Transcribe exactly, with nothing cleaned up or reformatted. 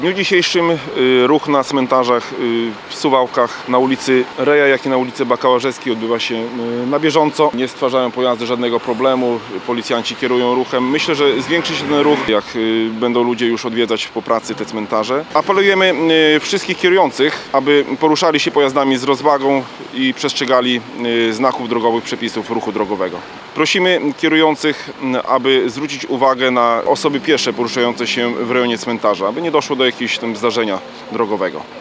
W dniu dzisiejszym y, ruch na cmentarzach y, w Suwałkach, na ulicy Reja, jak i na ulicy Bakałażewskiej odbywa się y, na bieżąco. Nie stwarzają pojazdy żadnego problemu, policjanci kierują ruchem. Myślę, że zwiększy się ten ruch, jak y, będą ludzie już odwiedzać po pracy te cmentarze. Apelujemy y, wszystkich kierujących, aby poruszali się pojazdami z rozwagą i przestrzegali y, znaków drogowych, przepisów ruchu drogowego. Prosimy kierujących, y, aby zwrócić uwagę na osoby piesze poruszające się w rejonie cmentarza, aby nie doszło do jakiegoś tam zdarzenia drogowego.